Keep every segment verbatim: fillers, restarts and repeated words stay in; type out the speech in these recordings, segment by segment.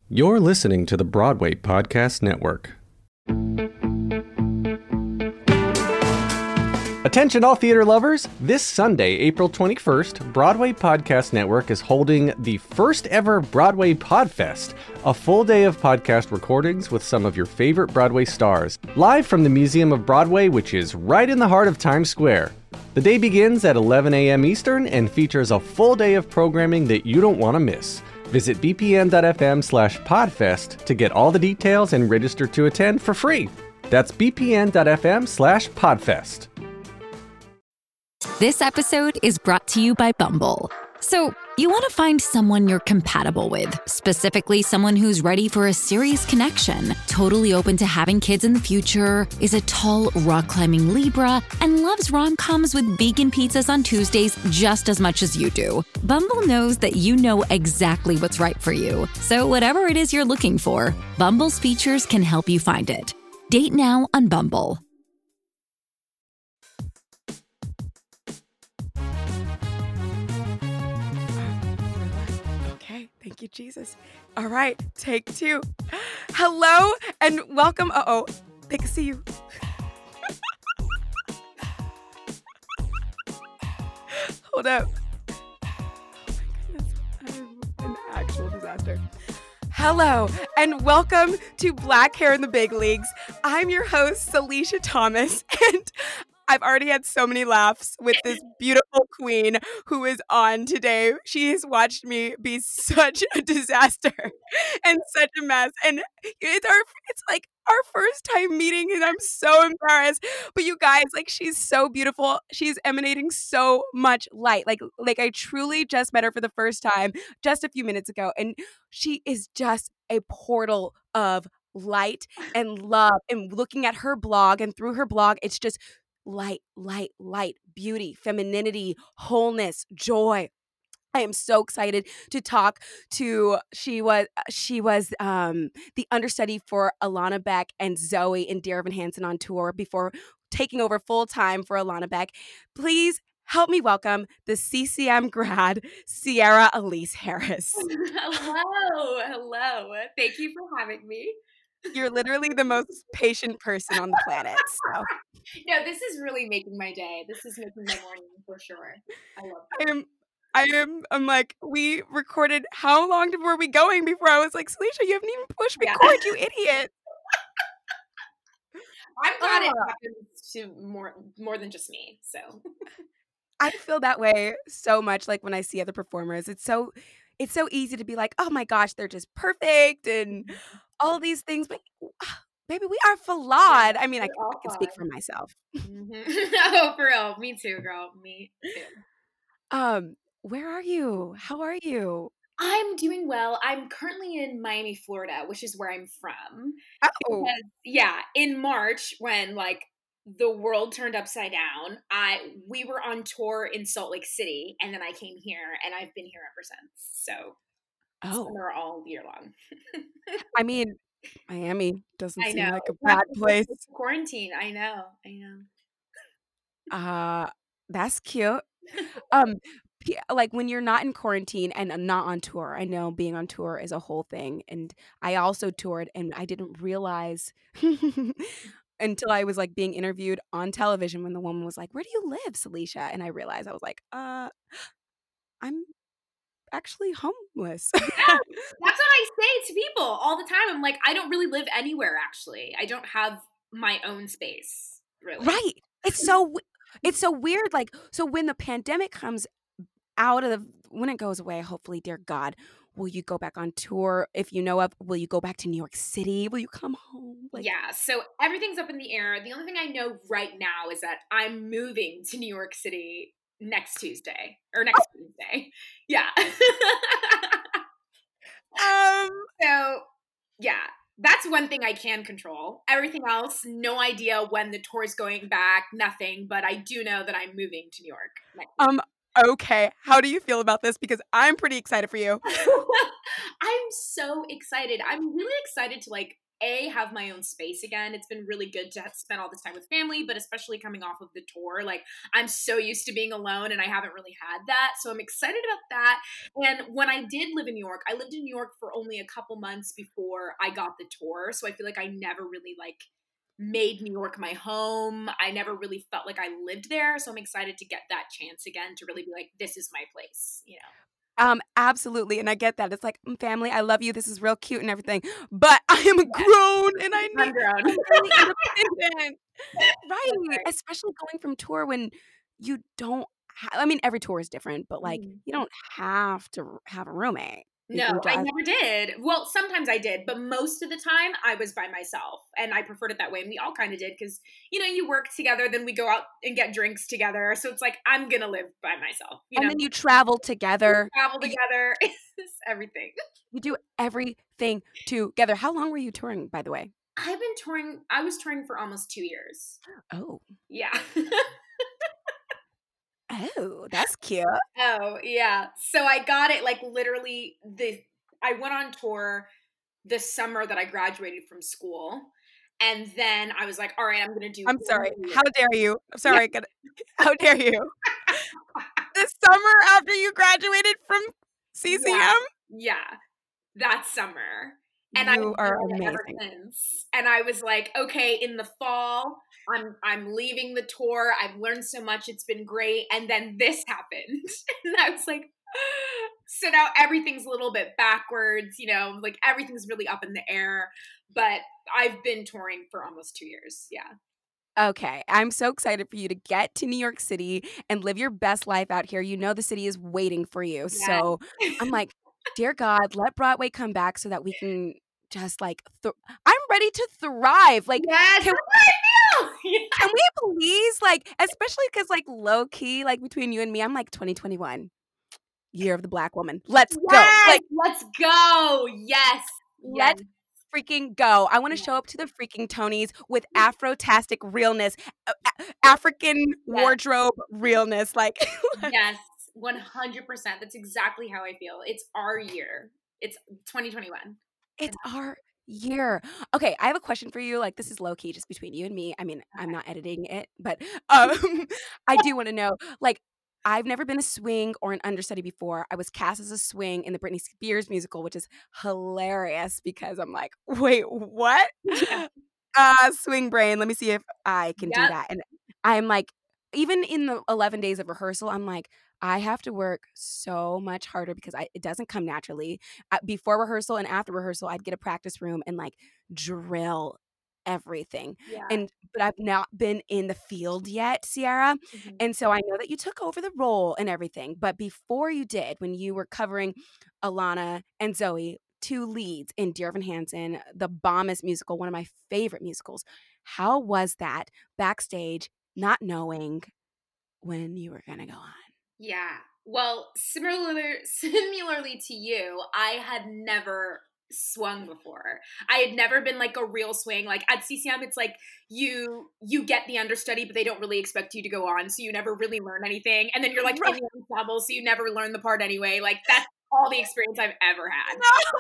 You're listening to the Broadway Podcast Network. Attention all theater lovers! This Sunday, April twenty-first, Broadway Podcast Network is holding the first ever Broadway Podfest, a full day of podcast recordings with some of your favorite Broadway stars, live from the Museum of Broadway, which is right in the heart of Times Square. The day begins at eleven a.m. Eastern and features a full day of programming that you don't want to miss. Visit bpn.fm slash podfest to get all the details and register to attend for free. That's bpn.fm slash podfest. This episode is brought to you by Bumble. So, you want to find someone you're compatible with, specifically someone who's ready for a serious connection, totally open to having kids in the future, is a tall, rock-climbing Libra, and loves rom-coms with vegan pizzas on Tuesdays just as much as you do. Bumble knows that you know exactly what's right for you. So whatever it is you're looking for, Bumble's features can help you find it. Date now on Bumble. Thank you, Jesus. All right, take two. Hello and welcome. Uh-oh, they can see you. Hold up. Oh my goodness, I'm an actual disaster. Hello and welcome to Black Hair in the Big Leagues. I'm your host, Celicia Thomas, and I've already had so many laughs with this beautiful queen who is on today. She has watched me be such a disaster and such a mess. And it's our it's like our first time meeting and I'm so embarrassed. But you guys, like she's so beautiful. She's emanating so much light. Like like I truly just met her for the first time just a few minutes ago. And she is just a portal of light and love. And looking at her blog and through her blog, it's just light, light, light, beauty, femininity, wholeness, joy. I am so excited to talk to, she was she was um, the understudy for Alana Beck and Zoe in Dear Evan Hansen on tour before taking over full time for Alana Beck. Please help me welcome the C C M grad, Sierra Elise Harris. Hello, hello. Thank you for having me. You're literally the most patient person on the planet. So. No, this is really making my day. This is making my morning for sure. I love it. I am, I am, I'm like, we recorded, how long were we going before I was like, Celicia, you haven't even pushed record, yeah. You idiot. I'm glad uh, it happens to more, more than just me, so. I feel that way so much, like when I see other performers. It's so, it's so easy to be like, oh my gosh, they're just perfect and all these things, but baby, we are flawed. I mean, I can, I can speak for myself. Mm-hmm. Oh, for real. Me too, girl. Me too. Um, where are you? How are you? I'm doing well. I'm currently in Miami, Florida, which is where I'm from. Oh. Because, yeah, in March, when like the world turned upside down, I we were on tour in Salt Lake City, and then I came here, and I've been here ever since. So, oh, summer all year long. I mean, Miami doesn't I seem know. like a bad place. It's quarantine. I know. I know. Uh, that's cute. Um, like when you're not in quarantine and not on tour, I know being on tour is a whole thing. And I also toured and I didn't realize until I was like being interviewed on television when the woman was like, "Where do you live, Celicia?" And I realized I was like, uh, I'm actually homeless. Yeah, that's what I say to people all the time. I'm like, I don't really live anywhere, actually. I don't have my own space, really. Right. It's so it's so weird. Like, so when the pandemic comes out of the, when it goes away, hopefully, dear God, will you go back on tour? If you know of, will you go back to New York City? Will you come home? Like, yeah, so everything's up in the air. The only thing I know right now is that I'm moving to New York City next Tuesday or next oh. Tuesday. Yeah. um. So, yeah, that's one thing I can control. Everything else, no idea when the tour is going back, nothing. But I do know that I'm moving to New York next week. Um. Okay. How do you feel about this? Because I'm pretty excited for you. I'm so excited. I'm really excited to like A, have my own space again. It's been really good to spend all this time with family, but especially coming off of the tour, like I'm so used to being alone and I haven't really had that. So I'm excited about that. And when I did live in New York, I lived in New York for only a couple months before I got the tour. So I feel like I never really like made New York my home. I never really felt like I lived there. So I'm excited to get that chance again to really be like, this is my place, you know? Um, absolutely. And I get that. It's like, "Mm, family, I love you. This is real cute and everything. But I am grown and I I'm need grown. I'm really independent." Right. right. Especially going from tour when you don't ha- I mean, every tour is different, but like Mhm. you don't have to r- have a roommate. You No, can I just never did. Well, sometimes I did, but most of the time I was by myself and I preferred it that way. And we all kind of did because, you know, you work together, then we go out and get drinks together. So it's like, I'm going to live by myself, you and know, then you travel together. travel You, together, it's everything. you do everything together. How long were you touring, by the way? I've been touring, I was touring for almost two years. Oh. Yeah. Oh, that's cute. Oh, yeah. So I got it like literally the I went on tour the summer that I graduated from school. And then I was like, all right, I'm going to do I'm one sorry. more How year. dare you? I'm sorry. Gonna- How dare you? The summer after you graduated from C C M? Yeah. Yeah. That summer. And I've You been are doing it ever amazing. since. And I was like, okay, in the fall, I'm I'm leaving the tour. I've learned so much. It's been great. And then this happened. And I was like, so now everything's a little bit backwards, you know, like everything's really up in the air. But I've been touring for almost two years. Yeah. Okay, I'm so excited for you to get to New York City and live your best life out here. You know the city is waiting for you. Yeah. So I'm like, dear God, let Broadway come back so that we can just like, th- I'm ready to thrive. Like, Yes, can, that's how I feel. Yeah. can we please, like, especially because, like, low key, like, between you and me, I'm like, twenty twenty-one, year of the Black woman. Let's go. Yes, Like, let's go. Yes. Yes. let's freaking go. I want to show up to the freaking Tonys with Afro-tastic realness, uh, a- African Yes. wardrobe realness. Like, Yes, one hundred percent. That's exactly how I feel. It's our year. It's twenty twenty-one. it's our year. Okay, I have a question for you. Like, this is low key, just between you and me. I mean, I'm Okay. not editing it, but um, I do want to know. Like, I've never been a swing or an understudy before. I was cast as a swing in the Britney Spears musical, which is hilarious because I'm like, wait, what? Yeah. Uh, swing brain. Let me see if I can do Yep. that. And I'm like, even in the eleven days of rehearsal, I'm like, I have to work so much harder because I, it doesn't come naturally. Uh, before rehearsal and after rehearsal, I'd get a practice room and like drill everything. Yeah. And but I've not been in the field yet, Sierra. Mhm. And so I know that you took over the role and everything. But before you did, when you were covering Alana and Zoe, two leads in Dear Evan Hansen, the bombest musical, one of my favorite musicals, how was that backstage, not knowing when you were going to go on? Yeah. Well, similar similarly to you, I had never swung before. I had never been like a real swing. Like at C C M, it's like you you get the understudy, but they don't really expect you to go on, so you never really learn anything. And then you're like Right. in the ensemble, so you never learn the part anyway. Like that's all the experience I've ever had.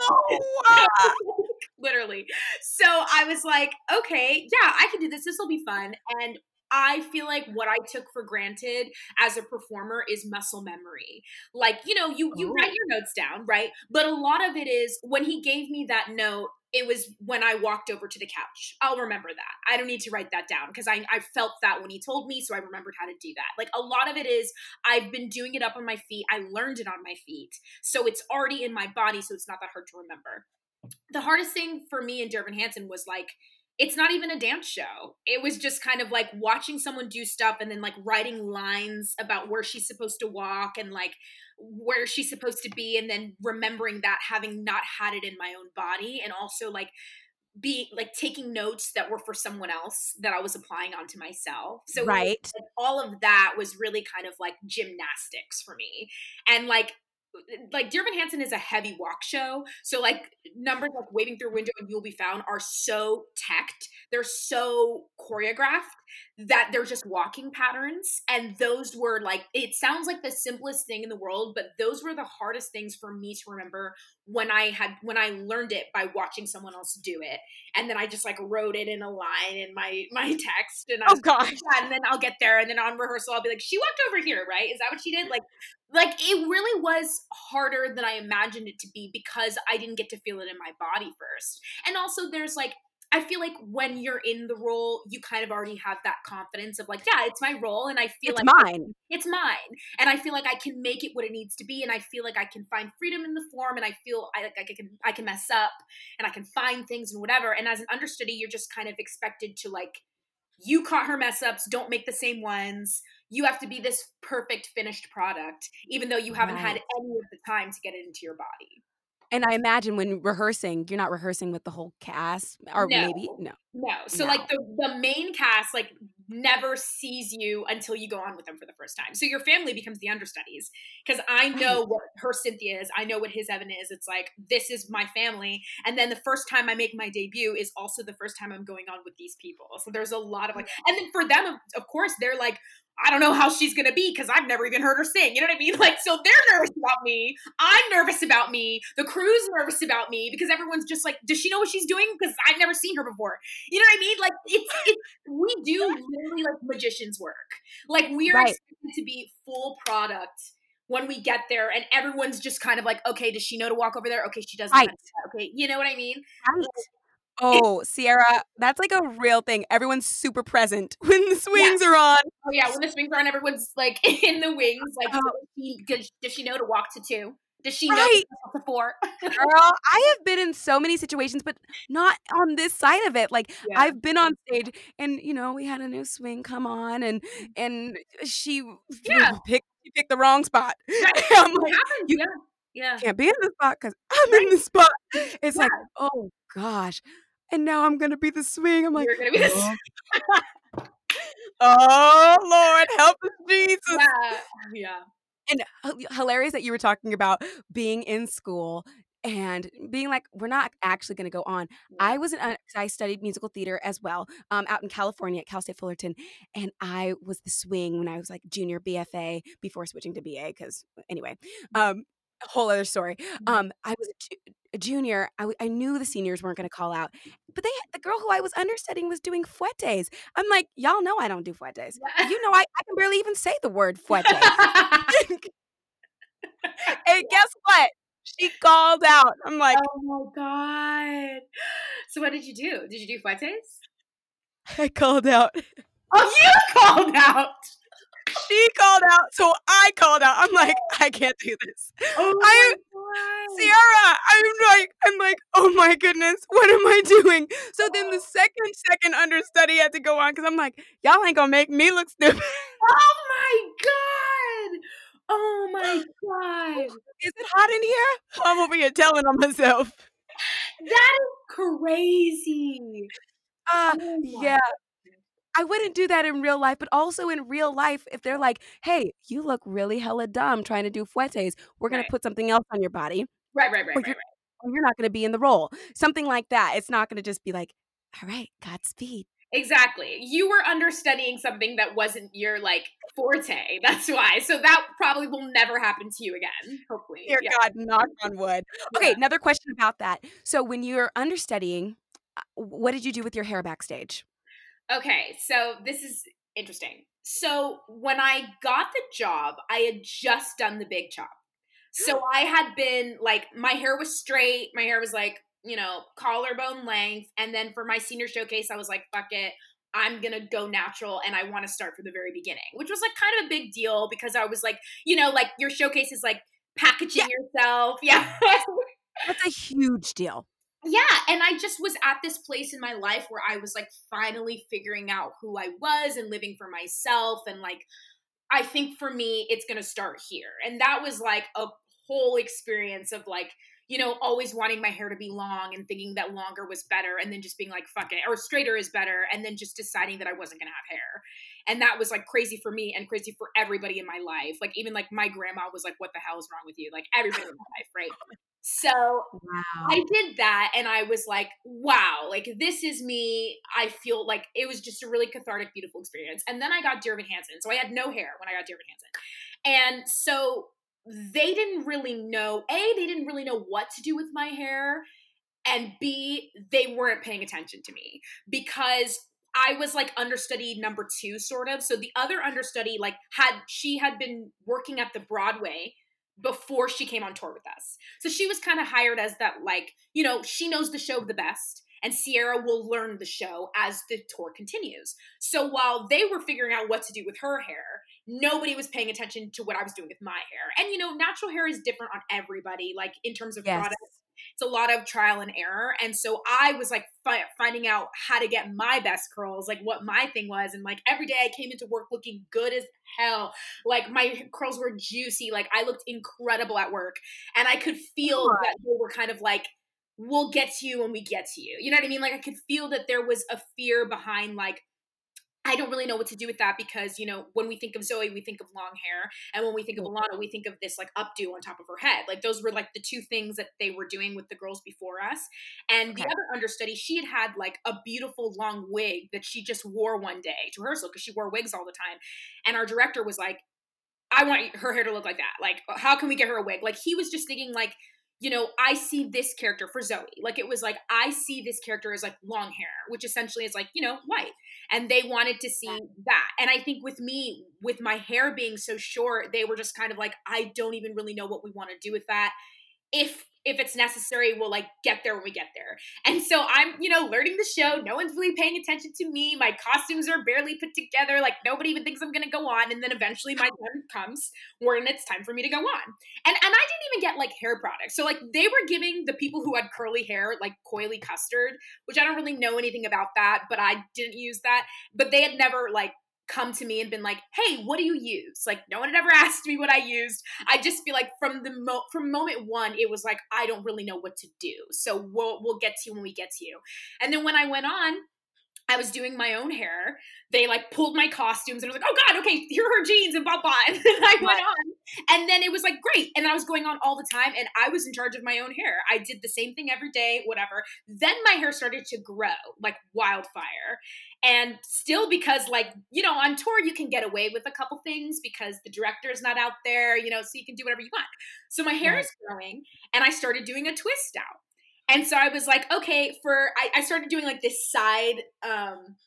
No! Literally. So I was like, okay, yeah, I can do this. This will be fun. And I feel like what I took for granted as a performer is muscle memory. Like, you know, you you Oh. write your notes down, right? But a lot of it is when he gave me that note, it was when I walked over to the couch. I'll remember that. I don't need to write that down because I, I felt that when he told me, so I remembered how to do that. Like a lot of it is I've been doing it up on my feet. I learned it on my feet. So it's already in my body, so it's not that hard to remember. The hardest thing for me in Dear Evan Hansen was like, it's not even a dance show. It was just kind of like watching someone do stuff and then like writing lines about where she's supposed to walk and like where she's supposed to be, and then remembering that, having not had it in my own body, and also like be like taking notes that were for someone else that I was applying onto myself. So it was, Right. like, all of that was really kind of like gymnastics for me. And like like Dear Evan Hansen is a heavy walk show. So like numbers like Waving Through a Window and You'll Be Found are so teched. They're so choreographed that they're just walking patterns. And those were like, it sounds like the simplest thing in the world, but those were the hardest things for me to remember when I had, when I learned it by watching someone else do it. And then I just like wrote it in a line in my, my text. And I was Oh gosh. like, and then I'll get there. And then on rehearsal, I'll be like, she walked over here, right? Is that what she did? Like, like it really was harder than I imagined it to be because I didn't get to feel it in my body first. And also there's like, I feel like when you're in the role, you kind of already have that confidence of like, yeah, it's my role. And I feel It's like mine. it's mine. And I feel like I can make it what it needs to be. And I feel like I can find freedom in the form. And I feel I, like I can, I can mess up and I can find things and whatever. And as an understudy, you're just kind of expected to like, you caught her mess ups, don't make the same ones. You have to be this perfect finished product, even though you haven't Right. had any of the time to get it into your body. And I imagine when rehearsing, you're not rehearsing with the whole cast, or No. maybe no. No. So No. like the, the main cast like never sees you until you go on with them for the first time. So your family becomes the understudies because I know Right. what her Cynthia is. I know what his Evan is. It's like, this is my family. And then the first time I make my debut is also the first time I'm going on with these people. So there's a lot of like, and then for them, of, of course, they're like, I don't know how she's going to be because I've never even heard her sing. You know what I mean? Like, so they're nervous about me. I'm nervous about me. The crew's nervous about me because everyone's just like, does she know what she's doing? Because I've never seen her before. You know what I mean? Like, it's, it's we do literally like magician's work. Like, we are Right. expected to be full product when we get there, and everyone's just kind of like, okay, does she know to walk over there? Okay, she doesn't. Right. Okay, you know what I mean? Right. Oh, Sierra, that's like a real thing. Everyone's super present when the swings are on. Oh yeah, when the swings are on, everyone's like in the wings. Like, Oh. does, she, does, does she know to walk to two? Does she know Right. to four? Girl, I have been in so many situations, but not on this side of it. Like Yeah. I've been on stage, and you know, we had a new swing come on, and and she Yeah. picked she picked the wrong spot. Right. I'm It like, happens. you Yeah, yeah. can't be in this spot because I'm Right. in this spot. It's Yeah. like, oh gosh, and now I'm gonna be the swing. I'm like, You're gonna be this. oh, oh Lord, help us, Jesus. Yeah, yeah. And h- hilarious that you were talking about being in school and being like, we're not actually going to go on. I was an, uh, 'cause I studied musical theater as well, um, out in California at Cal State Fullerton, and I was the swing when I was like junior B F A before switching to B A. Because anyway, um, a whole other story. Um, I was a, ju- a junior. I, w- I knew the seniors weren't going to call out, but they the girl who I was understudying was doing fuetes. I'm like, y'all know I don't do fuetes. Yeah. You know, I, I can barely even say the word fuetes. And guess what? She called out. I'm like, Oh my god. So what did you do?Id you do fuetes? I called out. Oh, you called out. She called out, so I called out. I'm like, I can't do this. Oh I my god. Sierra, I'm like, I'm like, oh my goodness, what am I doing? So then the second second understudy had to go on because I'm like, y'all ain't gonna make me look stupid. Oh my god. Oh my god. Is it hot in here? I'm over here telling on myself. That is crazy. Uh, Oh my yeah. I wouldn't do that in real life, but also in real life, if they're like, hey, you look really hella dumb trying to do fuetes, we're going Right. to put something else on your body, Right, right, right, or right, you're, right. or you're not going to be in the role. Something like that. It's not going to just be like, all right, Godspeed. Exactly. You were understudying something that wasn't your like forte. That's why. So that probably will never happen to you again. Hopefully. Dear Yeah. God, knock on wood. Okay, Yeah. another question about that. So when you're understudying, uh, what did you do with your hair backstage? Okay, so this is interesting. So when I got the job, I had just done the big chop. So I had been like, my hair was straight. My hair was like, you know, collarbone length. And then for my senior showcase, I was like, fuck it. I'm going to go natural and I want to start from the very beginning, which was like kind of a big deal because I was like, you know, like your showcase is like packaging Yeah. yourself. Yeah. That's a huge deal. Yeah, and I just was at this place in my life where I was like finally figuring out who I was and living for myself. And like, I think for me, it's going to start here. And that was like a whole experience of like, you know, always wanting my hair to be long and thinking that longer was better. And then just being like, fuck it, or straighter is better. And then just deciding that I wasn't going to have hair. And that was like crazy for me and crazy for everybody in my life. Like even like my grandma was like, what the hell is wrong with you? Like everybody in my life, right? So Wow. I did that and I was like, wow, like this is me. I feel like it was just a really cathartic, beautiful experience. And then I got Dear Evan Hansen. So I had no hair when I got Dear Evan Hansen. And so they didn't really know, A, they didn't really know what to do with my hair, and B, they weren't paying attention to me because I was like understudy number two, sort of. So the other understudy, like had, she had been working at the Broadway before she came on tour with us. So she was kind of hired as that, like, you know, she knows the show the best. And Sierra will learn the show as the tour continues. So while they were figuring out what to do with her hair, nobody was paying attention to what I was doing with my hair. And, you know, natural hair is different on everybody, like in terms of yes. products. It's a lot of trial and error. And so I was like fi- finding out how to get my best curls, like what my thing was. And like every day I came into work looking good as hell. Like my curls were juicy. Like I looked incredible at work. And I could feel oh. that they were kind of like, we'll get to you when we get to you. You know what I mean? Like I could feel that there was a fear behind like, I don't really know what to do with that because, you know, when we think of Zoe, we think of long hair. And when we think of Alana, we think of this like updo on top of her head. Like those were like the two things that they were doing with the girls before us. And okay. the other understudy, she had had like a beautiful long wig that she just wore one day to rehearsal because she wore wigs all the time. And our director was like, I want her hair to look like that. Like, how can we get her a wig? Like he was just thinking like, you know, I see this character for Zoe. Like it was like, I see this character as like long hair, which essentially is like, you know, white. And they wanted to see that. And I think with me, with my hair being so short, they were just kind of like, I don't even really know what we want to do with that. If if it's necessary, we'll like get there when we get there. And so I'm, you know, learning the show. No one's really paying attention to me. My costumes are barely put together. Like nobody even thinks I'm going to go on. And then eventually my time comes when it's time for me to go on. And and I didn't even get like hair products. So like they were giving the people who had curly hair, like Coily Custard, which I don't really know anything about that, but I didn't use that. But they had never like come to me and been like, hey, what do you use? Like no one had ever asked me what I used. I just feel like from the mo- from moment one, it was like, I don't really know what to do. So we'll, we'll get to you when we get to you. And then when I went on, I was doing my own hair. They like pulled my costumes and I was like, oh God, okay, here are her jeans and blah, blah. And then I went on and then it was like, great. And I was going on all the time and I was in charge of my own hair. I did the same thing every day, whatever. Then my hair started to grow like wildfire. And still because like, you know, on tour, you can get away with a couple things because the director is not out there, you know, so you can do whatever you want. So my hair is growing and I started doing a twist out. And so I was like, okay, for, I, I started doing like this side, um,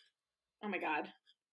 oh my God.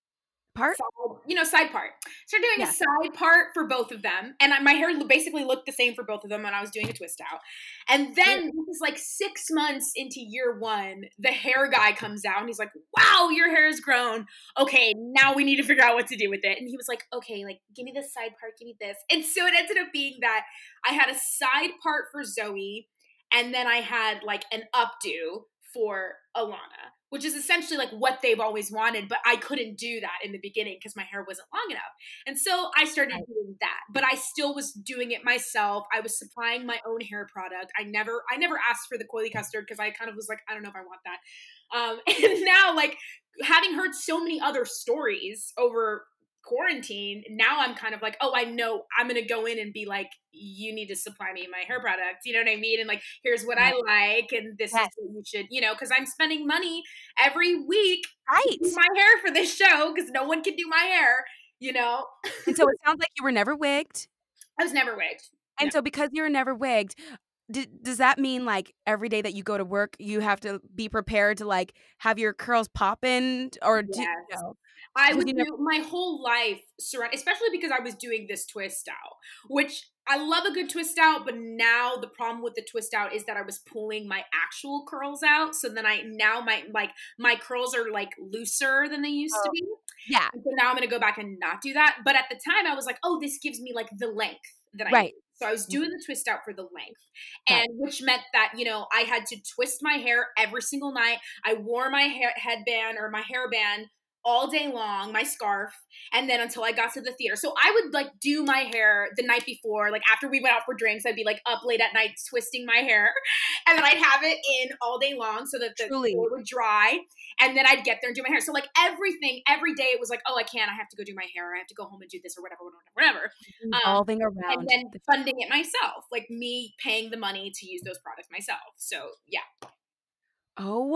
Part? Side, you know, side part. Started doing yeah. a side part for both of them. And I, my hair basically looked the same for both of them when I was doing a twist out. And then it was like six months into year one, the hair guy comes out and he's like, wow, your hair has grown. Okay, now we need to figure out what to do with it. And he was like, okay, like, give me this side part, give me this. And so it ended up being that I had a side part for Zoe. And then I had like an updo for Alana, which is essentially like what they've always wanted, but I couldn't do that in the beginning because my hair wasn't long enough. And so I started doing that, but I still was doing it myself. I was supplying my own hair product. I never, I never asked for the Coily Custard because I kind of was like, I don't know if I want that. Um, and now like having heard so many other stories over quarantine, now I'm kind of like, oh, I know I'm going to go in and be like, you need to supply me my hair products. You know what I mean? And like, here's what I like. And this yes. is what you should, you know, cause I'm spending money every week right. to do my hair for this show. Cause no one can do my hair, you know? And so it sounds like you were never wigged. I was never wigged. And no. so because you were never wigged, d- does that mean like every day that you go to work, you have to be prepared to like have your curls popping or do yes. you know? I would do my whole life surround, especially because I was doing this twist out, which I love a good twist out, but now the problem with the twist out is that I was pulling my actual curls out. So then I, now my, like my curls are like looser than they used oh, to be. Yeah. And so now I'm going to go back and not do that. But at the time I was like, oh, this gives me like the length that I right. need. So I was doing the twist out for the length, and which meant that, you know, I had to twist my hair every single night. I wore my hair headband or my hairband all day long, my scarf, and then until I got to the theater. So I would like do my hair the night before, like after we went out for drinks, I'd be like up late at night twisting my hair, and then I'd have it in all day long so that the Truly. hair would dry, and then I'd get there and do my hair. So like everything, every day it was like, oh, I can't, I have to go do my hair, or I have to go home and do this or whatever, whatever, whatever. Revolving um, around. And then funding it myself, like me paying the money to use those products myself. So yeah. Oh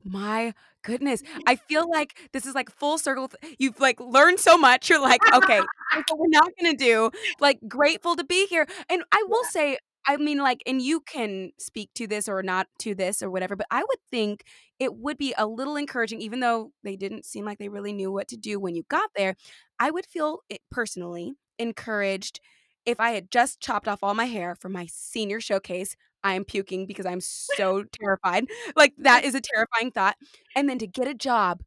My goodness. I feel like this is like full circle. th- You've like learned so much. You're like, okay, here's what we're not going to do. Like, grateful to be here. And I will say, I mean, like, and you can speak to this or not to this or whatever, but I would think it would be a little encouraging, even though they didn't seem like they really knew what to do when you got there. I would feel it personally encouraged if I had just chopped off all my hair for my senior showcase. I am puking because I'm so terrified. Like, that is a terrifying thought. And then to get a job,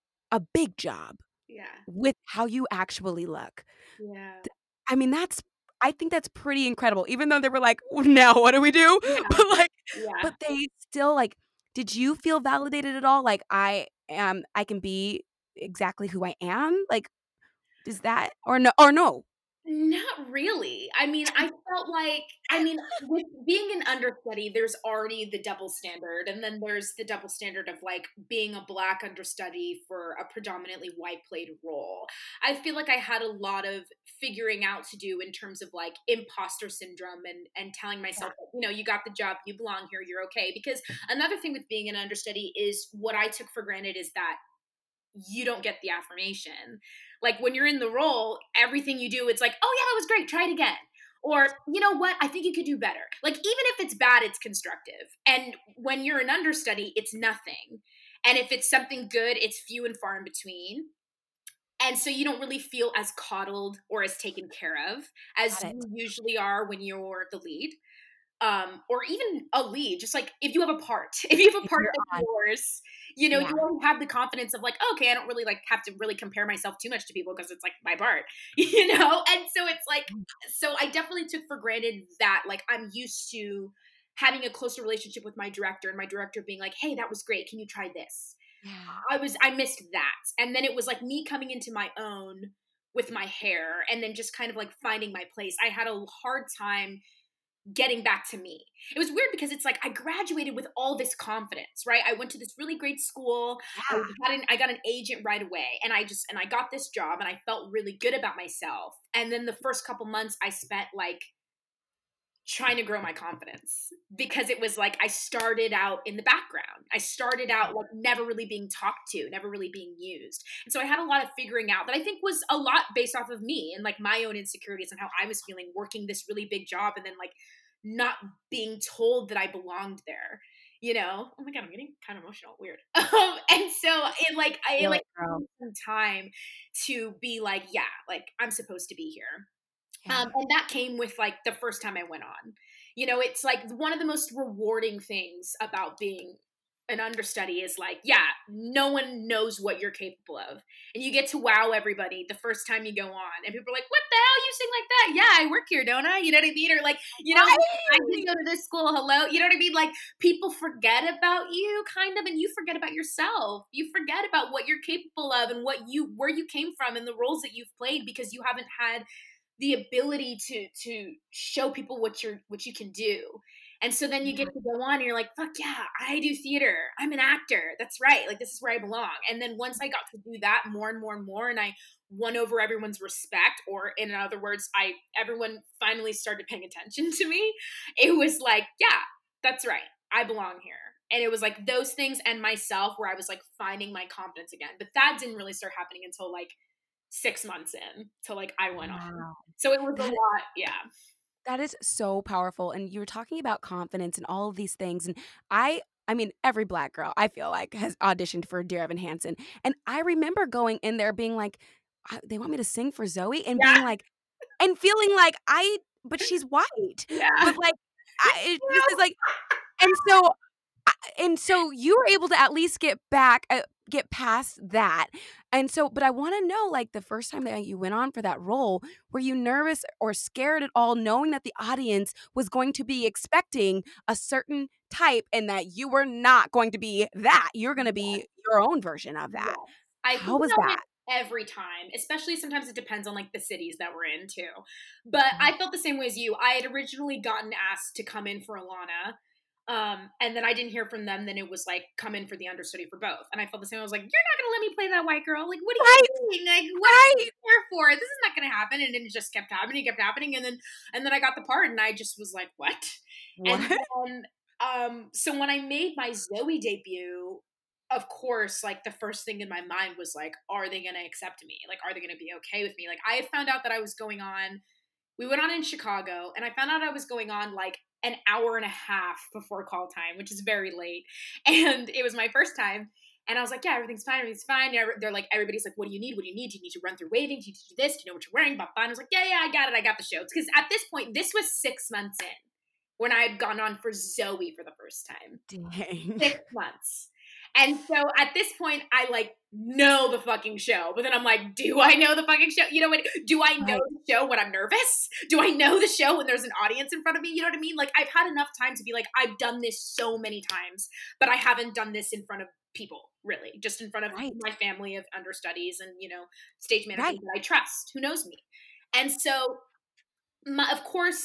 a big job, Yeah. with how you actually look. Yeah. I mean, that's I think that's pretty incredible. Even though they were like, "Now what do we do?" Yeah. But, like Yeah. but they still, like did you feel validated at all? Like, I am I can be exactly who I am? Like, does that or no or no? Not really. I mean, I felt like, I mean, with being an understudy, there's already the double standard. And then there's the double standard of like being a Black understudy for a predominantly white played role. I feel like I had a lot of figuring out to do in terms of like imposter syndrome and, and telling myself, that, you know, you got the job, you belong here, you're okay. Because another thing with being an understudy is what I took for granted is that you don't get the affirmation. Like when you're in the role, everything you do, it's like, oh yeah, that was great. Try it again. Or, you know what? I think you could do better. Like even if it's bad, it's constructive. And when you're an understudy, it's nothing. And if it's something good, it's few and far in between. And so you don't really feel as coddled or as taken care of as Got it. you usually are when you're the lead. Um, or even a lead, just like if you have a part, if you have a If part you're that's on. yours, you know, Yeah. you don't have the confidence of like, oh, okay, I don't really like have to really compare myself too much to people because it's like my part, you know? And so it's like, so I definitely took for granted that like I'm used to having a closer relationship with my director and my director being like, hey, that was great. Can you try this? Yeah. I was, I missed that. And then it was like me coming into my own with my hair and then just kind of like finding my place. I had a hard time getting back to me. It was weird because it's like I graduated with all this confidence, right? I went to this really great school. Yeah. I got an, I got an agent right away, and I just and I got this job, and I felt really good about myself. And then the first couple months, I spent like trying to grow my confidence because it was like I started out in the background. I started out like never really being talked to, never really being used. And so I had a lot of figuring out that I think was a lot based off of me and like my own insecurities and how I was feeling working this really big job and then like not being told that I belonged there. You know, oh my God, I'm getting kind of emotional. Weird. Um, and so it like, I Feel like it, girl. took some time to be like, yeah, like I'm supposed to be here. Yeah. Um, and that came with like the first time I went on. You know, it's like one of the most rewarding things about being an understudy is like, yeah, no one knows what you're capable of. And you get to wow everybody the first time you go on. And people are like, what the hell? You sing like that? Yeah, I work here, don't I? You know what I mean? Or like, you know, I did go to this school. Hello. You know what I mean? Like people forget about you kind of, and you forget about yourself. You forget about what you're capable of and what you, where you came from and the roles that you've played because you haven't had the ability to to show people what you're what you can do. And so then you get to go on and you're like, fuck yeah, I do theater. I'm an actor. That's right. Like this is where I belong. And then once I got to do that more and more and more and I won over everyone's respect, or in other words, I everyone finally started paying attention to me, it was like, yeah, that's right. I belong here. And it was like those things and myself where I was like finding my confidence again. But that didn't really start happening until like six months in till like I went on. Wow. So it was a That- lot. Yeah. That is so powerful. And you were talking about confidence and all of these things. And I, I mean, every Black girl, I feel like, has auditioned for Dear Evan Hansen. And I remember going in there being like, "I- they want me to sing for Zoe and Yeah. being like, and feeling like I, but she's white. Yeah. But like, I, it, this is like, and so, I- and so you were able to at least get back, uh, get past that. And so, but I want to know, like, the first time that you went on for that role, were you nervous or scared at all, knowing that the audience was going to be expecting a certain type and that you were not going to be that? You're going to be your own version of that. Yes. I How think was about that? it every time, especially sometimes it depends on like the cities that we're in too. But I felt the same way as you. I had originally gotten asked to come in for Alana. Um, and then I didn't hear from them. Then it was like, come in for the understudy for both. And I felt the same. I was like, you're not going to let me play that white girl. Like, what are Right. you doing? Like, what Right. are you here for? This is not going to happen. And then it just kept happening, kept happening. And then, and then I got the part and I just was like, what? What? And then, um, so when I made my Zoe debut, of course, like the first thing in my mind was like, are they going to accept me? Like, are they going to be okay with me? Like, I had found out that I was going on, we went on in Chicago, and I found out I was going on like an hour and a half before call time, which is very late. And it was my first time. And I was like, yeah, everything's fine. Everything's fine. They're like, everybody's like, what do you need? What do you need? Do you need to run through waving? Do you need to do this? Do you know what you're wearing? Blah, blah. And I was like, yeah, yeah, I got it. I got the show. Because at this point, this was six months in when I had gone on for Zoe for the first time. Dang. Six months. And so at this point, I like know the fucking show. But then I'm like, do I know the fucking show? You know what? Do I know Right. the show when I'm nervous? Do I know the show when there's an audience in front of me? You know what I mean? Like, I've had enough time to be like, I've done this so many times, but I haven't done this in front of people, really. Just in front of Right. my family of understudies and, you know, stage managers Right. that I trust, who knows me. And so, my, of course,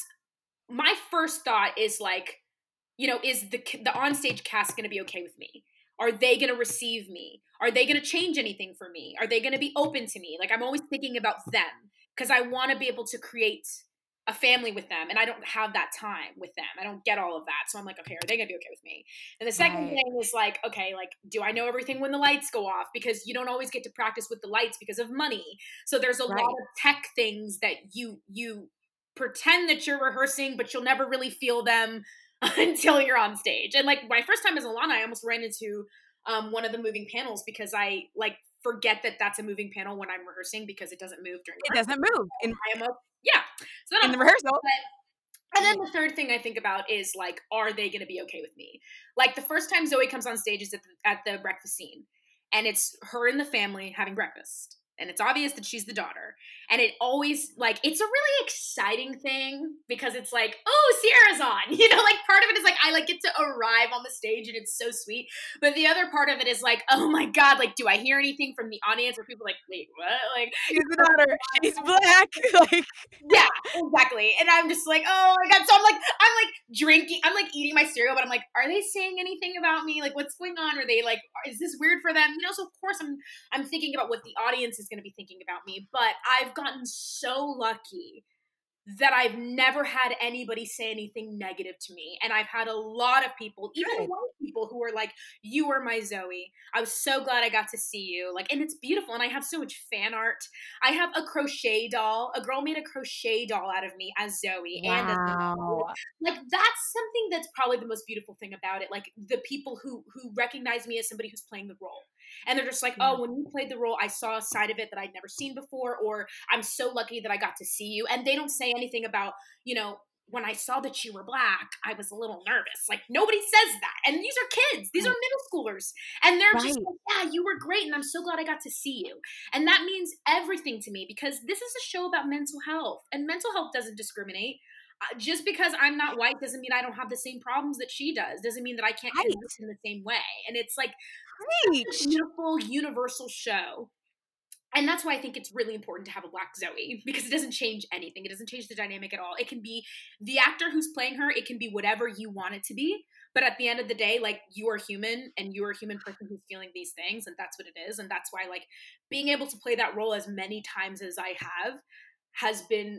my first thought is like, you know, is the the onstage cast going to be okay with me? Are they going to receive me? Are they going to change anything for me? Are they going to be open to me? Like, I'm always thinking about them because I want to be able to create a family with them, and I don't have that time with them. I don't get all of that. So I'm like, okay, are they going to be okay with me? And the second Right. thing is like, okay, like, do I know everything when the lights go off? Because you don't always get to practice with the lights because of money. So there's a Right. lot of tech things that you you pretend that you're rehearsing, but you'll never really feel them until you're on stage. And like my first time as Alana, I almost ran into um, one of the moving panels because I like forget that that's a moving panel when I'm rehearsing because it doesn't move during It rehearsal. doesn't move in, I am a, yeah. So then in I'm the rehearsal. but, and then the third thing I think about is like, are they going to be okay with me? Like the first time Zoe comes on stage is at the, at the breakfast scene, and it's her and the family having breakfast. And it's obvious that she's the daughter. And it always, like, it's a really exciting thing because it's like, oh, Sierra's on. You know, like, part of it is, like, I, like, get to arrive on the stage and it's so sweet. But the other part of it is, like, oh, my God, like, do I hear anything from the audience where people are like, wait, what? Like, She's the daughter. She's black. Like, yeah, exactly. And I'm just like, oh, my God. So I'm, like, I'm, like, drinking. I'm, like, eating my cereal. But I'm, like, are they saying anything about me? Like, what's going on? Are they, like, is this weird for them? You know, so, of course, I'm I'm thinking about what the audience is going to be thinking about me, but I've gotten so lucky that I've never had anybody say anything negative to me. And I've had a lot of people, even Good. white people, who are like, you are my Zoe. I was so glad I got to see you. Like, and it's beautiful. And I have so much fan art. I have a crochet doll. A girl made a crochet doll out of me as Zoe. And as wow. like, that's something that's probably the most beautiful thing about it. Like, the people who who recognize me as somebody who's playing the role. And they're just like, Yeah. oh, when you played the role, I saw a side of it that I'd never seen before, or I'm so lucky that I got to see you. And they don't say anything about, you know, when I saw that you were black, I was a little nervous. Like, nobody says that. And these are kids. These are middle schoolers. And they're just Right. like, yeah, you were great. And I'm so glad I got to see you. And that means everything to me because this is a show about mental health. And mental health doesn't discriminate. Uh, just because I'm not white doesn't mean I don't have the same problems that she does. Doesn't mean that I can't Right. connect in the same way. And it's like Preach. a beautiful, universal show. And that's why I think it's really important to have a black Zoe because it doesn't change anything. It doesn't change the dynamic at all. It can be the actor who's playing her. It can be whatever you want it to be. But at the end of the day, like, you are human and you are a human person who's feeling these things. And that's what it is. And that's why, like, being able to play that role as many times as I have has been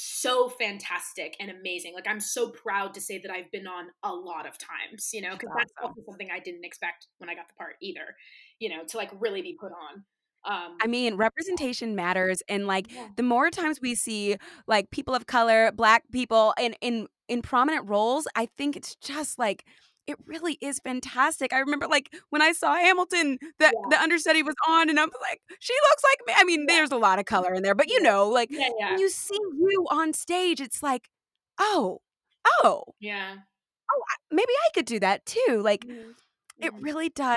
so fantastic and amazing. Like, I'm so proud to say that I've been on a lot of times, you know, because that's Awesome. also something I didn't expect when I got the part either, you know, to like really be put on. Um, I mean, representation matters, and like yeah. the more times we see like people of color, black people in in in prominent roles, I think it's just like it really is fantastic. I remember like when I saw Hamilton, that Yeah. the understudy was on, and I'm like, she looks like me. I mean, Yeah. there's a lot of color in there, but you Yeah. know, like Yeah, yeah. when you see you on stage, it's like, oh, oh, Yeah. oh, I- maybe I could do that too. Like Mhm. it Mhm. really does.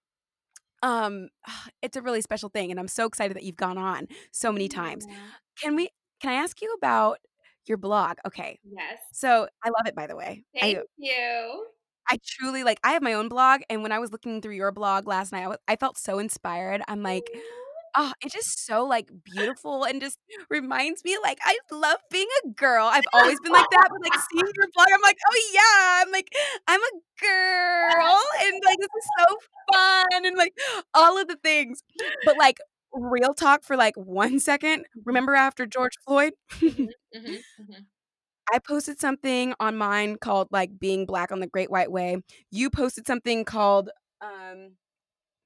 Um, it's a really special thing, and I'm so excited that you've gone on so many times. Yeah. Can we? Can I ask you about your blog? Okay, Yes. so I love it. By the way, Thank I you. I truly like. I have my own blog, and when I was looking through your blog last night, I, was, I felt so inspired. I'm like, oh, it's just so like beautiful, and just reminds me like I love being a girl. I've always been like that, but like seeing your blog, I'm like, oh yeah, I'm like I'm a girl, and like this is so fun, and like all of the things. But like real talk for like one second. Remember after George Floyd, Mhm, mhm, mhm. I posted something on mine called like being black on the Great White Way. You posted something called um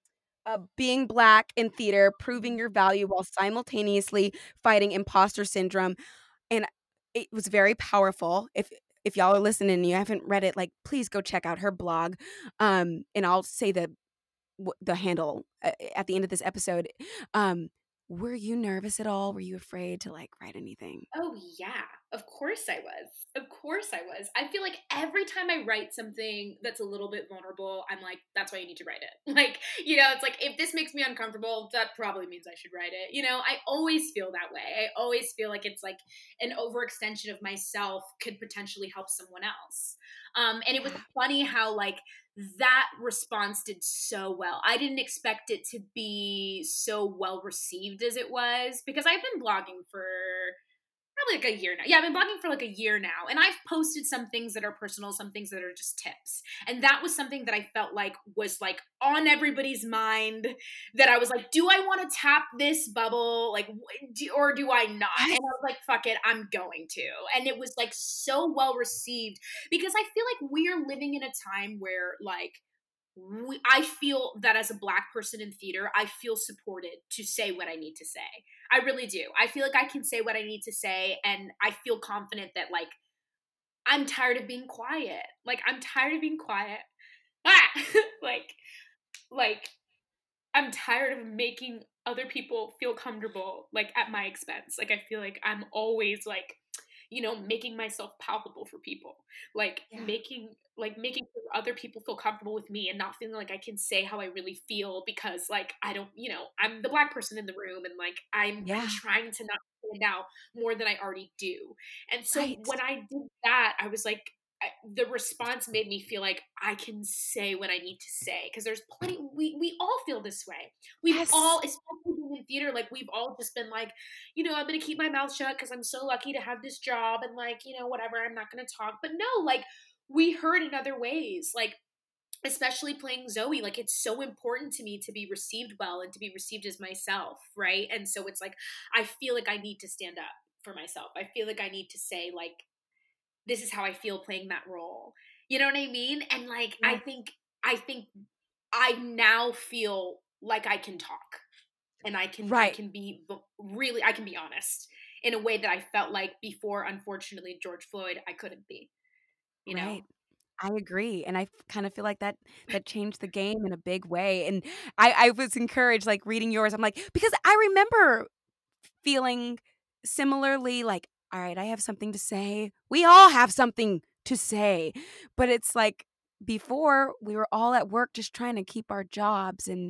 uh, being Black in theater, proving your value while simultaneously fighting imposter syndrome. And it was very powerful. If if y'all are listening and you haven't read it, like, please go check out her blog. Um, and I'll say the the handle uh, at the end of this episode. Um, were you nervous at all? Were you afraid to like write anything? Oh, yeah. Of course I was. Of course I was. I feel like every time I write something that's a little bit vulnerable, I'm like, that's why you need to write it. Like, you know, it's like, if this makes me uncomfortable, that probably means I should write it. You know, I always feel that way. I always feel like it's like an overextension of myself could potentially help someone else. Um, and it was funny how like that response did so well. I didn't expect it to be so well received as it was, because I've been blogging for probably like a year now. Yeah, I've been blogging for like a year now. And I've posted some things that are personal, some things that are just tips. And that was something that I felt like was like on everybody's mind, that I was like, do I want to tap this bubble? Like, do, or do I not? And I was like, fuck it, I'm going to. And it was like so well received, because I feel like we are living in a time where like, We, I feel that as a Black person in theater, I feel supported to say what I need to say. I really do. I feel like I can say what I need to say, and I feel confident that, like, I'm tired of being quiet. Like, I'm tired of being quiet. Ah! like, like, I'm tired of making other people feel comfortable, like, at my expense. Like, I feel like I'm always, like, you know, making myself palpable for people, like yeah. making, like making sure other people feel comfortable with me and not feeling like I can say how I really feel, because like, I don't, you know, I'm the Black person in the room, and like, I'm, yeah. I'm trying to not stand out more than I already do. And so right. when I did that, I was like, I, the response made me feel like I can say what I need to say, because there's plenty, we we all feel this way. We've yes. all, especially in theater, like we've all just been like, you know, I'm going to keep my mouth shut because I'm so lucky to have this job, and like, you know, whatever, I'm not going to talk. But no, like we heard in other ways, like especially playing Zoe, like it's so important to me to be received well and to be received as myself, right? And so it's like, I feel like I need to stand up for myself. I feel like I need to say like, this is how I feel playing that role. You know what I mean? And like, yeah. I think, I think I now feel like I can talk, and I can, right. I can be really, I can be honest in a way that I felt like before, unfortunately, George Floyd, I couldn't be, you know? Right. I agree. And I kind of feel like that, that changed the game in a big way. And I, I was encouraged, like reading yours. I'm like, because I remember feeling similarly like, all right, I have something to say. We all have something to say. But it's like before we were all at work just trying to keep our jobs. And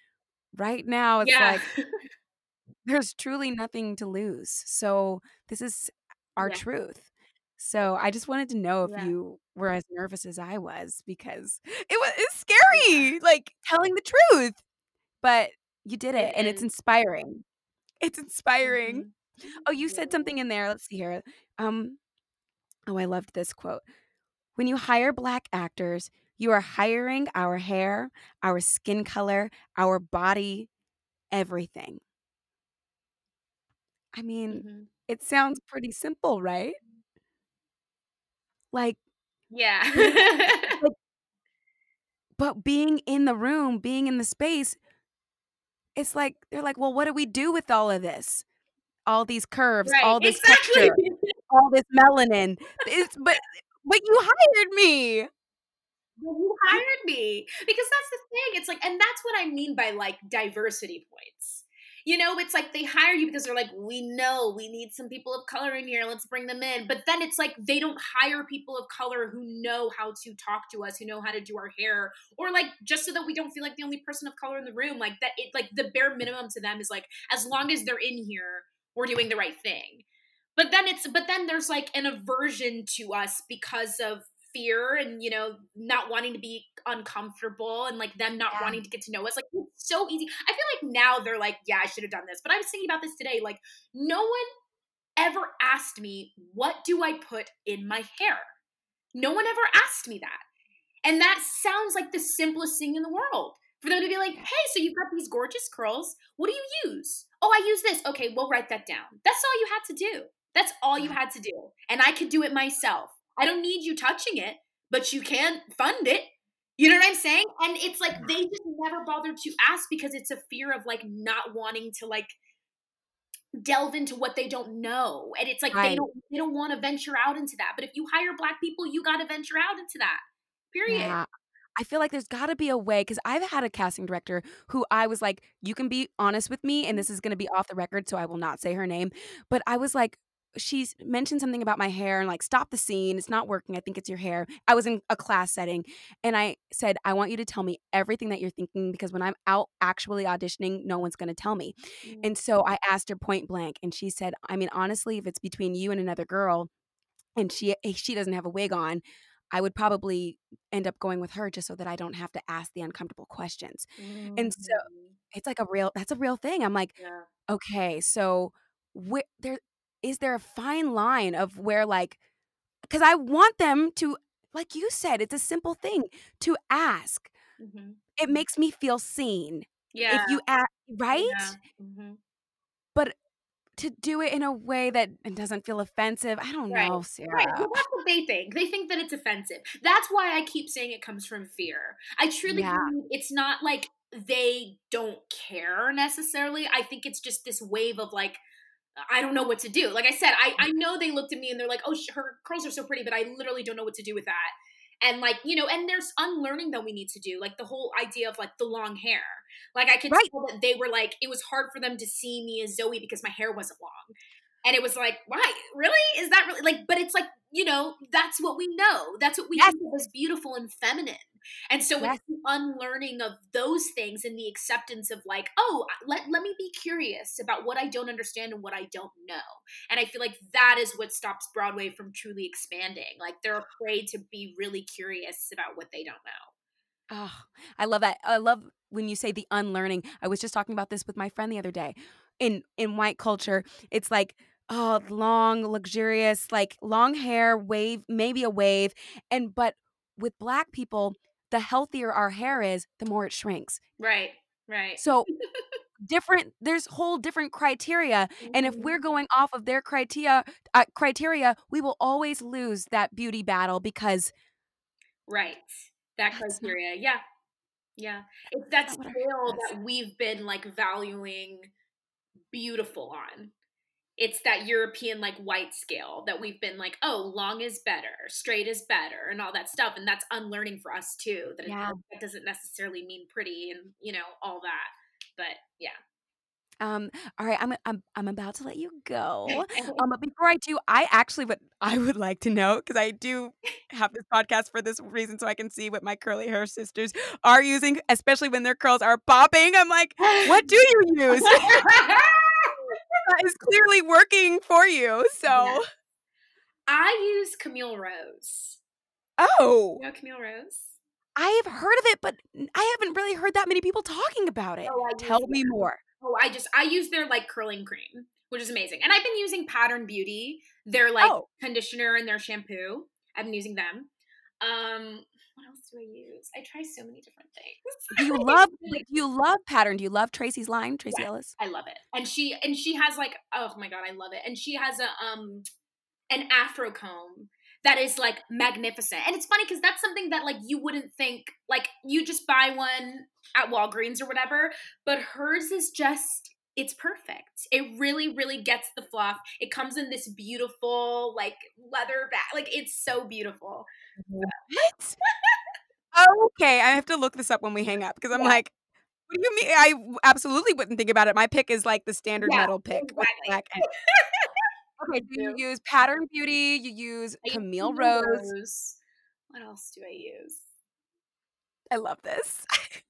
right now it's yeah. like there's truly nothing to lose. So this is our yeah. truth. So I just wanted to know if yeah. you were as nervous as I was, because it was it's scary, yeah. like telling the truth. But you did it, it and is. It's inspiring. It's inspiring. Mm-hmm. Oh, you said something in there. Let's see here. Um, oh, I loved this quote. When you hire Black actors, you are hiring our hair, our skin color, our body, everything. I mean, mm-hmm. it sounds pretty simple, right? Like, yeah. like, but being in the room, being in the space, it's like, they're like, well, what do we do with all of this? All these curves, right, all this exactly. texture, all this melanin. It's, but but you hired me. You hired me. Because that's the thing. It's like, and that's what I mean by like diversity points. You know, it's like they hire you because they're like, we know we need some people of color in here. Let's bring them in. But then it's like they don't hire people of color who know how to talk to us, who know how to do our hair, or like just so that we don't feel like the only person of color in the room. Like that, it like the bare minimum to them is like, as long as they're in here, we're doing the right thing. But then it's, but then there's like an aversion to us because of fear and, you know, not wanting to be uncomfortable, and like them not yeah. wanting to get to know us. Like it's so easy. I feel like now they're like, yeah, I should have done this. But I was thinking about this today. Like no one ever asked me, what do I put in my hair? No one ever asked me that. And that sounds like the simplest thing in the world. For them to be like, hey, so you've got these gorgeous curls. What do you use? Oh, I use this. Okay, we'll write that down. That's all you had to do. That's all you had to do. And I could do it myself. I don't need you touching it, but you can fund it. You know what I'm saying? And it's like they just never bothered to ask because it's a fear of like not wanting to like delve into what they don't know. And it's like Right. they don't they don't want to venture out into that. But if you hire Black people, you got to venture out into that. Period. Yeah. I feel like there's got to be a way, because I've had a casting director who I was like, you can be honest with me, and this is going to be off the record, so I will not say her name. But I was like, she's mentioned something about my hair and like, stop the scene. It's not working. I think it's your hair. I was in a class setting and I said, I want you to tell me everything that you're thinking, because when I'm out actually auditioning, no one's going to tell me. Mm. And so I asked her point blank, and she said, I mean, honestly, if it's between you and another girl and she she doesn't have a wig on, I would probably end up going with her just so that I don't have to ask the uncomfortable questions. Mm. And so it's like a real, that's a real thing. I'm like, Yeah. okay, so where there is there a fine line of where, like, because I want them to, like you said, it's a simple thing to ask. Mm-hmm. It makes me feel seen. Yeah. If you ask, right? Yeah. Mm-hmm. But to do it in a way that it doesn't feel offensive, I don't Right. know, Sarah. Right. Well, that's what they think. They think that it's offensive. That's why I keep saying it comes from fear. I truly Yeah. believe it's not like they don't care necessarily. I think it's just this wave of like, I don't know what to do. Like I said, I, I know they looked at me and they're like, oh, sh- her curls are so pretty, but I literally don't know what to do with that. And like, you know, and there's unlearning that we need to do. Like the whole idea of like the long hair. Like I could Right. tell that they were like, it was hard for them to see me as Zoe because my hair wasn't long. And it was like, why? Really? Is that really like, but it's like, you know, that's what we know. That's what we Yes. think of as beautiful and feminine. And so Yes. it's the unlearning of those things and the acceptance of like, oh, let, let me be curious about what I don't understand and what I don't know. And I feel like that is what stops Broadway from truly expanding. Like they're afraid to be really curious about what they don't know. Oh, I love that. I love when you say the unlearning. I was just talking about this with my friend the other day. In in white culture, it's like, oh, long, luxurious, like long hair, wave, maybe a wave. And but with Black people, the healthier our hair is, the more it shrinks. Right, right. So different, there's whole different criteria. And if Mhm. we're going off of their criteria, uh, criteria, we will always lose that beauty battle because Right. That That's not- criteria. Yeah. Yeah. It's that not what our scale hair is. that we've been like valuing beautiful on. It's that European like white scale that we've been like, oh, long is better, straight is better, and all that stuff. And that's unlearning for us too. That Yeah. it, that doesn't necessarily mean pretty and you know all that. But yeah. Um, all right, I'm I'm I'm about to let you go. Um, but before I do, I actually would I would like to know, because I do have this podcast for this reason, so I can see what my curly hair sisters are using, especially when their curls are popping. I'm like, what do you use? That is clearly working for you. So, Yeah. I use Camille Rose. oh, You know Camille Rose? I have heard of it, but I haven't really heard that many people talking about it. Oh, I Tell use me it. more. Oh, I just I use their like curling cream, which is amazing. And I've been using Pattern Beauty, their like Oh. conditioner and their shampoo. I've been using them. Um, what else do I use? I try so many different things. Do you love do you love Pattern? Do you love Tracy's line, Tracy Yeah. Ellis? I love it. And she and she has like, oh my god, I love it. And she has a um an afro comb that is like magnificent. And it's funny because that's something that like you wouldn't think, like you just buy one at Walgreens or whatever, but hers is just, it's perfect. It really, really gets the fluff. It comes in this beautiful like leather bag. Like it's so beautiful. What? Okay, I have to look this up when we hang up, because I'm Yeah. like, what do you mean? I w- absolutely wouldn't think about it. My pick is like the standard Yeah, metal pick. with exactly. black and- okay, do you use Pattern Beauty? You use I use Camille Camille Rose. Rose. What else do I use? I love this.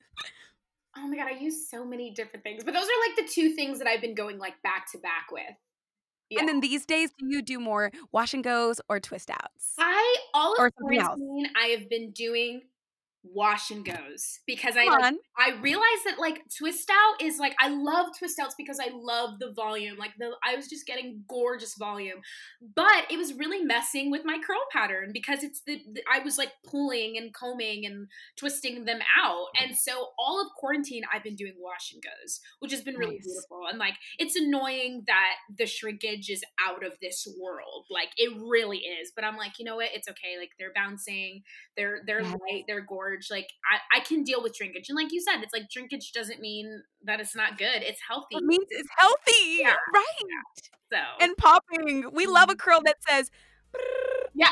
Oh my god, I use so many different things. But those are like the two things that I've been going like back to back with. Yeah. And then these days, do you do more wash and goes or twist outs? I all Or of something else. quarantine I have been doing wash and goes because I Come like, on. I realized that like twist out is like, I love twist outs because I love the volume. Like the I was just getting gorgeous volume, but it was really messing with my curl pattern because it's the, the I was like pulling and combing and twisting them out. And so all of quarantine I've been doing wash and goes, which has been really Nice. beautiful. And like it's annoying that the shrinkage is out of this world. Like it really is. But I'm like, you know what? It's okay. Like they're bouncing, they're they're Yes. light, they're gorgeous. urge. Like, I, I can deal with drinkage. And like you said, it's like drinkage doesn't mean that it's not good. It's healthy. It means it's healthy. Yeah. Right. Yeah. So. And popping. We love a curl that says, yeah.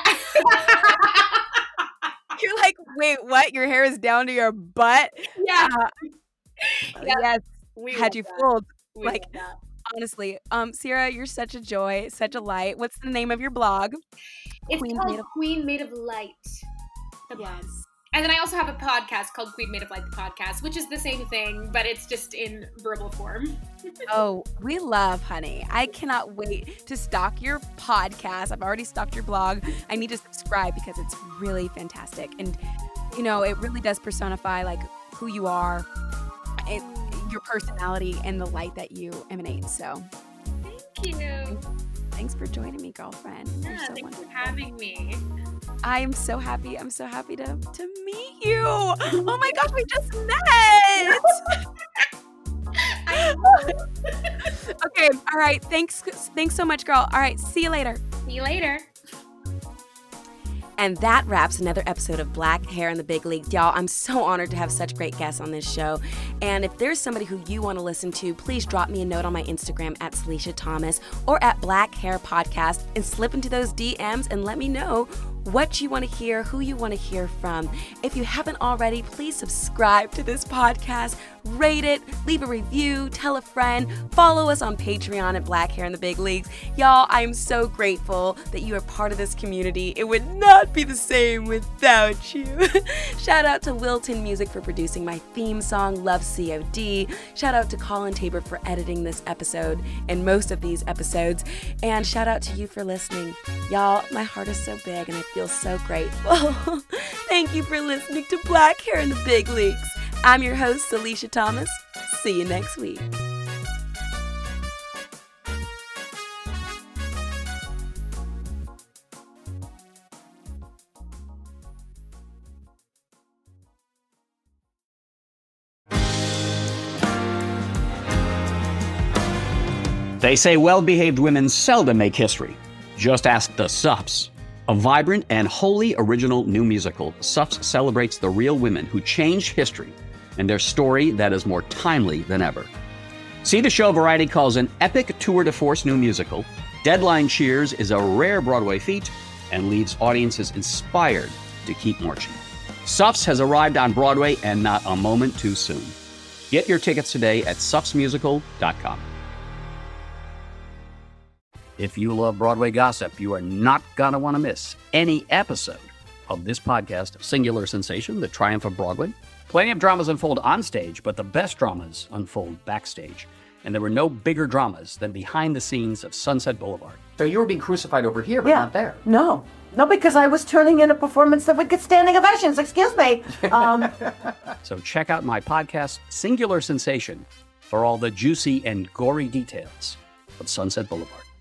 You're like, wait, what? Your hair is down to your butt? Yeah. Uh, yeah. Yes. We Had you that. fooled. We Like, honestly. Um, Sierra, you're such a joy, such a light. What's the name of your blog? It's Queen called Made of- Queen Made of Light. The blog. Yes. And then I also have a podcast called Queen Made of Light, the podcast, which is the same thing, but it's just in verbal form. Oh, we love Honey. I cannot wait to stalk your podcast. I've already stalked your blog. I need to subscribe because it's really fantastic. And, you know, it really does personify, like, who you are, it, your personality, and the light that you emanate. So thank you. Thanks for joining me, girlfriend. Yeah, You're so thanks wonderful. for having me. I am so happy. I'm so happy to, to meet you. Oh my gosh, we just met. Okay, all right. Thanks, thanks so much, girl. All right, see you later. See you later. And that wraps another episode of Black Hair in the Big Leagues. Y'all, I'm so honored to have such great guests on this show. And if there's somebody who you want to listen to, please drop me a note on my Instagram at Celicia Thomas or at Black Hair Podcast and slip into those D Ms and let me know what you want to hear, who you want to hear from. If you haven't already, please subscribe to this podcast, rate it, leave a review, tell a friend, follow us on Patreon at Black Hair in the Big Leagues. Y'all, I'm so grateful that you are part of this community. It would not be the same without you. Shout out to Wilton Music for producing my theme song, Love C O D. Shout out to Colin Tabor for editing this episode and most of these episodes. And shout out to you for listening. Y'all, my heart is so big and I feel so grateful. Thank you for listening to Black Hair in the Big Leagues. I'm your host, Celicia Thomas. See you next week. They say well-behaved women seldom make history. Just ask the Suffs. A vibrant and wholly original new musical, Suffs celebrates the real women who changed history and their story that is more timely than ever. See the show Variety calls an epic tour de force new musical. Deadline cheers is a rare Broadway feat and leaves audiences inspired to keep marching. Suffs has arrived on Broadway and not a moment too soon. Get your tickets today at suffs musical dot com. If you love Broadway gossip, you are not going to want to miss any episode of this podcast, Singular Sensation, The Triumph of Broadway. Plenty of dramas unfold on stage, but the best dramas unfold backstage. And there were no bigger dramas than behind the scenes of Sunset Boulevard. So you were being crucified over here, but Yeah. not there. No. No, because I was turning in a performance that would get standing ovations. Excuse me. Um, So check out my podcast, Singular Sensation, for all the juicy and gory details of Sunset Boulevard.